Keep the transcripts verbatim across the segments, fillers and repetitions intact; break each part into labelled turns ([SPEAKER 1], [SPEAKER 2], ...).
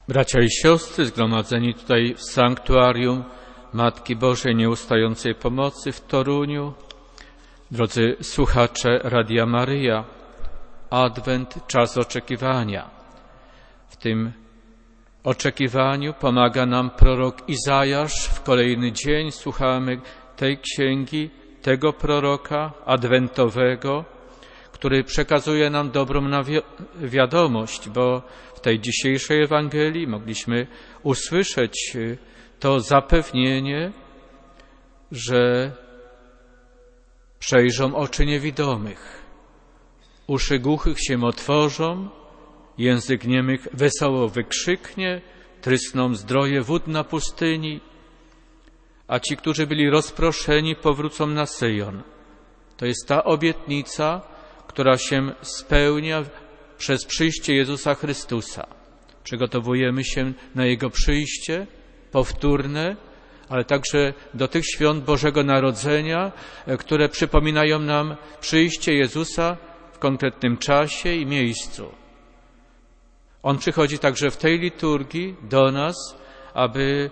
[SPEAKER 1] Bracia i siostry zgromadzeni tutaj w sanktuarium Matki Bożej Nieustającej Pomocy w Toruniu, drodzy słuchacze Radia Maryja, Adwent, czas oczekiwania. W tym oczekiwaniu pomaga nam prorok Izajasz. W kolejny dzień słuchamy tej księgi, tego proroka adwentowego, który przekazuje nam dobrą wiadomość, bo w tej dzisiejszej Ewangelii mogliśmy usłyszeć to zapewnienie, że przejrzą oczy niewidomych, uszy głuchych się otworzą, język niemych wesoło wykrzyknie, trysną zdroje wód na pustyni, a ci, którzy byli rozproszeni, powrócą na Syjon. To jest ta obietnica, która się spełnia przez przyjście Jezusa Chrystusa. Przygotowujemy się na Jego przyjście powtórne, ale także do tych świąt Bożego Narodzenia, które przypominają nam przyjście Jezusa w konkretnym czasie i miejscu. On przychodzi także w tej liturgii do nas, aby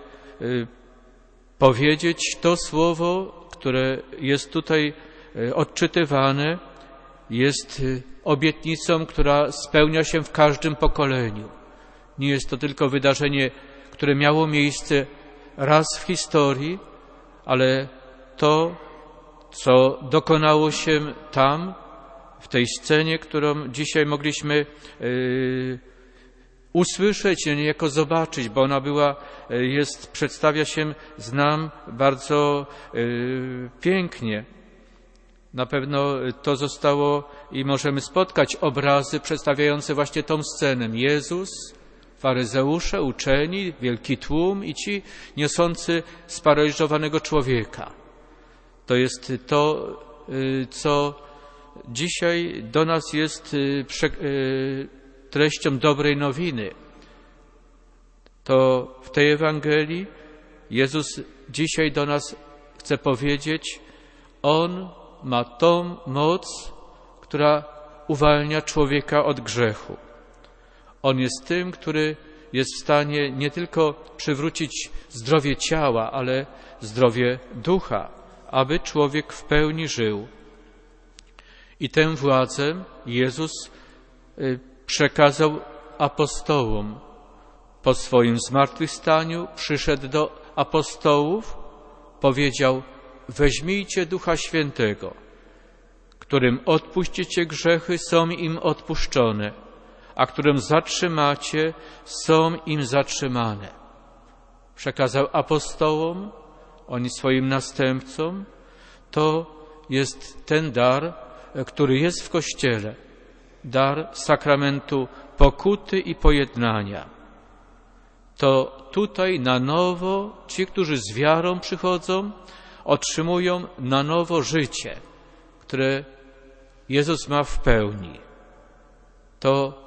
[SPEAKER 1] powiedzieć to słowo, które jest tutaj odczytywane, jest obietnicą, która spełnia się w każdym pokoleniu. Nie jest to tylko wydarzenie, które miało miejsce raz w historii, ale to, co dokonało się tam, w tej scenie, którą dzisiaj mogliśmy yy, usłyszeć, niejako zobaczyć, bo ona była, jest, przedstawia się z nam bardzo yy, pięknie. Na pewno to zostało i możemy spotkać obrazy przedstawiające właśnie tą scenę. Jezus, faryzeusze, uczeni, wielki tłum i ci niosący sparaliżowanego człowieka. To jest to, co dzisiaj do nas jest treścią dobrej nowiny. To w tej Ewangelii Jezus dzisiaj do nas chce powiedzieć, On ma tą moc, która uwalnia człowieka od grzechu. On jest tym, który jest w stanie nie tylko przywrócić zdrowie ciała, ale zdrowie ducha, aby człowiek w pełni żył. I tę władzę Jezus przekazał apostołom. Po swoim zmartwychwstaniu przyszedł do apostołów, powiedział: weźmijcie Ducha Świętego, którym odpuścicie grzechy, są im odpuszczone, a którym zatrzymacie, są im zatrzymane. Przekazał apostołom, oni swoim następcom. To jest ten dar, który jest w Kościele, dar sakramentu pokuty i pojednania. To tutaj na nowo ci, którzy z wiarą przychodzą, otrzymują na nowo życie, które Jezus ma w pełni. To,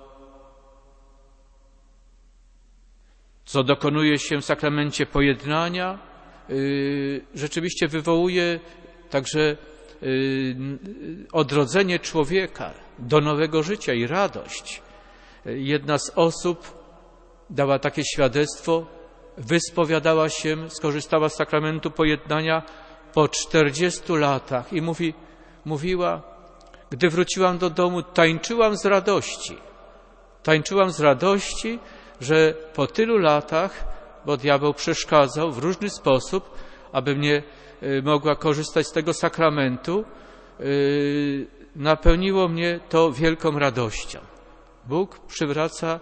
[SPEAKER 1] co dokonuje się w sakramencie pojednania, yy, rzeczywiście wywołuje także yy, odrodzenie człowieka do nowego życia i radość. Jedna z osób dała takie świadectwo, wyspowiadała się, skorzystała z sakramentu pojednania po czterdziestu latach i mówi, mówiła, gdy wróciłam do domu, tańczyłam z radości. Tańczyłam z radości, że po tylu latach, bo diabeł przeszkadzał w różny sposób, abym nie mogła korzystać z tego sakramentu, napełniło mnie to wielką radością. Bóg przywraca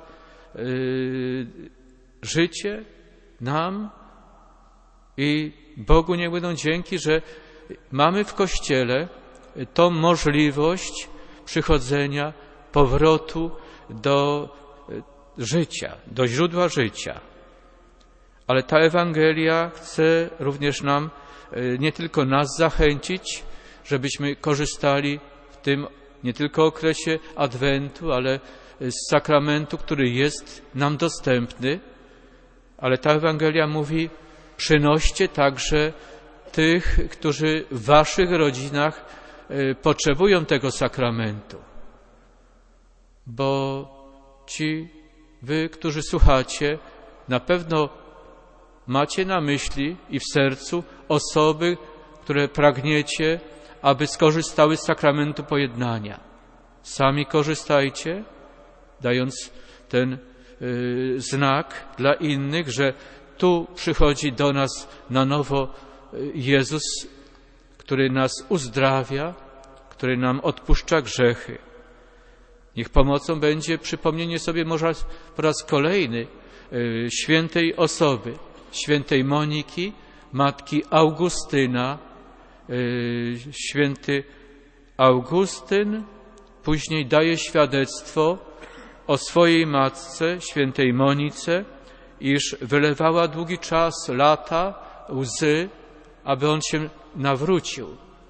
[SPEAKER 1] życie nam i Bogu niech będą dzięki, że mamy w Kościele tą możliwość przychodzenia, powrotu do życia, do źródła życia. Ale ta Ewangelia chce również nam, nie tylko nas zachęcić, żebyśmy korzystali w tym nie tylko okresie Adwentu, ale z sakramentu, który jest nam dostępny, ale ta Ewangelia mówi, przynoście także tych, którzy w waszych rodzinach potrzebują tego sakramentu. Bo ci, wy, którzy słuchacie, Na pewno macie na myśli i w sercu osoby, które pragniecie, aby skorzystały z sakramentu pojednania. Sami korzystajcie, dając ten y, znak dla innych, że tu przychodzi do nas na nowo Jezus, który nas uzdrawia, który nam odpuszcza grzechy. Niech pomocą będzie przypomnienie sobie może po raz kolejny y, świętej osoby, świętej Moniki, matki Augustyna. Y, święty Augustyn później daje świadectwo o swojej matce, świętej Monice, iż wylewała długi czas, lata, łzy, aby on się nawrócił.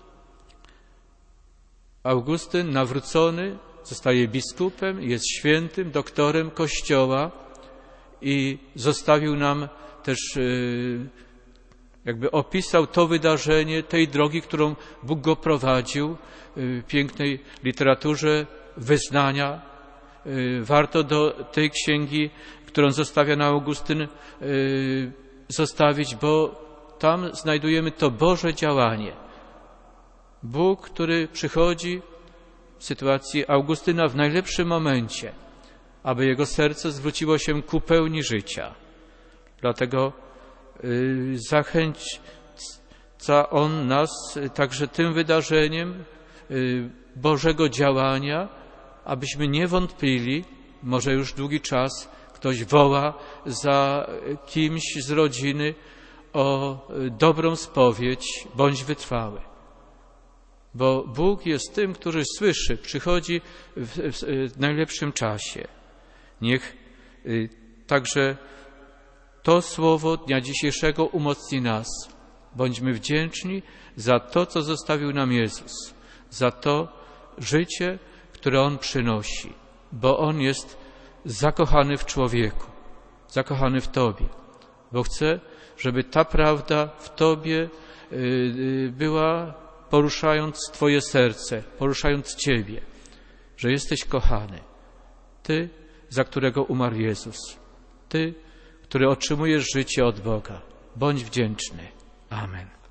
[SPEAKER 1] Augustyn nawrócony zostaje biskupem, jest świętym, doktorem Kościoła i zostawił nam też, jakby opisał to wydarzenie, tej drogi, którą Bóg go prowadził, w pięknej literaturze wyznania. Warto do tej księgi, którą zostawia nam Augustyn, zostawić, bo tam znajdujemy to Boże działanie. Bóg, który przychodzi w sytuacji Augustyna w najlepszym momencie, aby jego serce zwróciło się ku pełni życia. Dlatego yy, zachęca on nas także tym wydarzeniem yy, Bożego działania, abyśmy nie wątpili, może już długi czas ktoś woła za kimś z rodziny o dobrą spowiedź, bądź wytrwały. Bo Bóg jest tym, który słyszy, przychodzi w, w, w najlepszym czasie. Niech y, także to słowo dnia dzisiejszego umocni nas. Bądźmy wdzięczni za to, co zostawił nam Jezus, za to życie, które On przynosi, bo On jest zakochany w człowieku, zakochany w Tobie, bo chce, żeby ta prawda w Tobie y, y, była, poruszając Twoje serce, poruszając Ciebie, że jesteś kochany. Ty, za którego umarł Jezus. Ty, który otrzymujesz życie od Boga. Bądź wdzięczny. Amen.